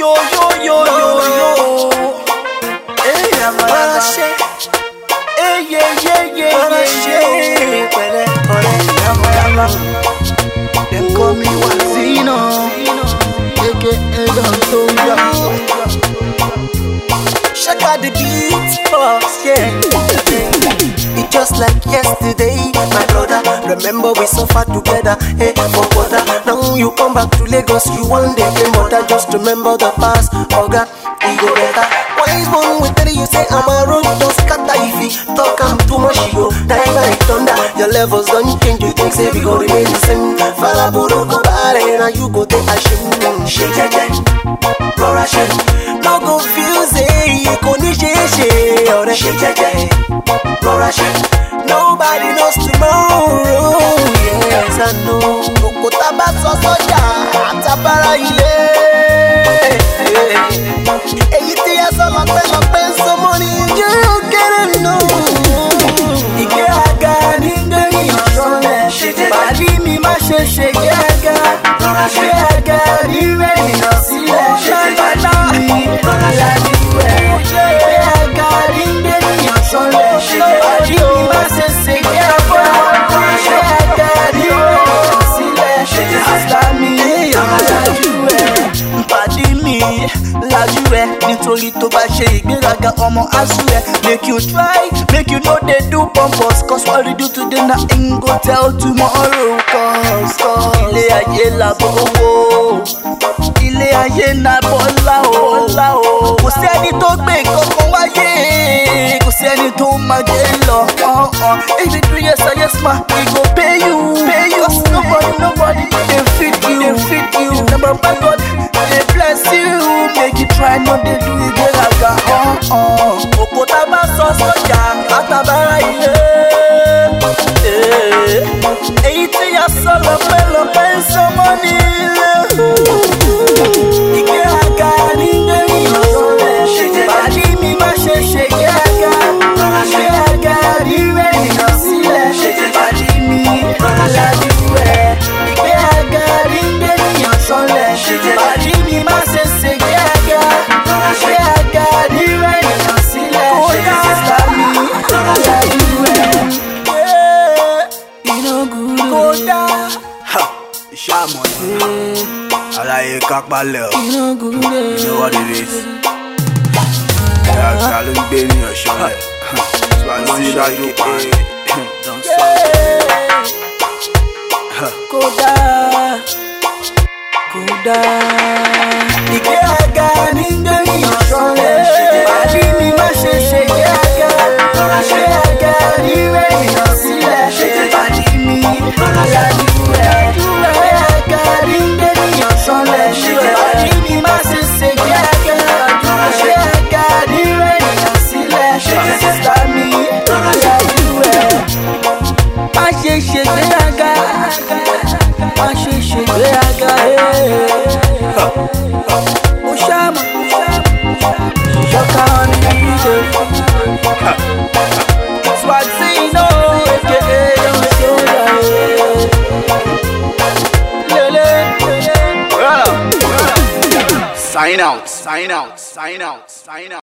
yo. Hey, Amarache. Hey, yeah. Them call me Wazino, aka Don Tonga. Check out the beat, yeah. It's just like yesterday, my brother. Remember we suffered together, hey, for water. Now you come back to Lagos, you want the game water. Just remember the past, Oga, it go better. Wise one will tell you say I'm a road, don't scatter if you talk I'm too much, you die like thunder. Your levels don't change, you think say we go remain the same. Fala buru go bare, now you go take a shame. Shake, rora shake. No confuse, you go ni shake, or shake, rora shake. Nobody knows tomorrow, yes I know. Okotaba sosoja, atabara ile. Anything else I spend some money, you get know. Igaga, ningani shone. Bali mi ma she gaga. Igaga, ningani nosile. Bali mi la diwe. Igaga, ningani shone. Bali mi ma she gaga. Igaga, ningani nosile. Hasta mi la diwe. Bali mi la diwe. Nítorí tó bá ṣe ìgbéraga ọmọ asúrẹ. Make you try, make you know they do pompous. Cause what you do today na ain't go tell tomorrow. Cause ilé ayé la bọ̀wọ̀, ilé ayé na bọ́lá o. Kò sí ẹni tó gbé kankan wáyé, kò sí ẹni tó máa jẹ lọ. If you do yes ma, we go pay you. Cause nobody dey fit you. Number one God dey bless you. Make you try not dey do ìgbéraga. Okotaba sosoja, atabara ile. Èyí tí a sọ lọ́pẹ́ sọmọ nílé. Ìgbéraga nígbẹ̀rì ọ̀sọ̀rẹ̀. Bàdí mi má ṣe ìgbéraga. Ìgbéraga rírẹ̀ nìyàn sílẹ̀. Bàdí mi ládìwẹ̀. Ìgbéraga nígbẹ̀rì ọ̀sọ̀rẹ̀. Bàdí mi má ṣe ìgbéraga. Ìgbéraga rírẹ̀ nìyàn sílẹ̀. Sísá mi ládìwẹ̀. Kódà. Shaman, alaye kakpale. You know what it is. Yeah, I'm baby or shot. So I don't show you pan. Don't Kódà. Ìgbéraga nígbẹ̀rì ọ̀sọ̀rẹ̀. Bàdí mi má ṣe ìgbéraga. Ìgbéraga rírẹ̀ nìyàn sílẹ̀. Bàdí mi ládìwẹ̀. Ìgbéraga nígbẹ̀rì ọ̀sọ̀rẹ̀. Bàdí mi má ṣe ìgbéraga. Ìgbéraga rírẹ̀ nìyàn sílẹ̀. Sísá mi ládìwẹ̀. Má ṣe ìgbéraga. Má ṣe ìgbéraga. Oshama, Shokan, Swazino, aka Sign out.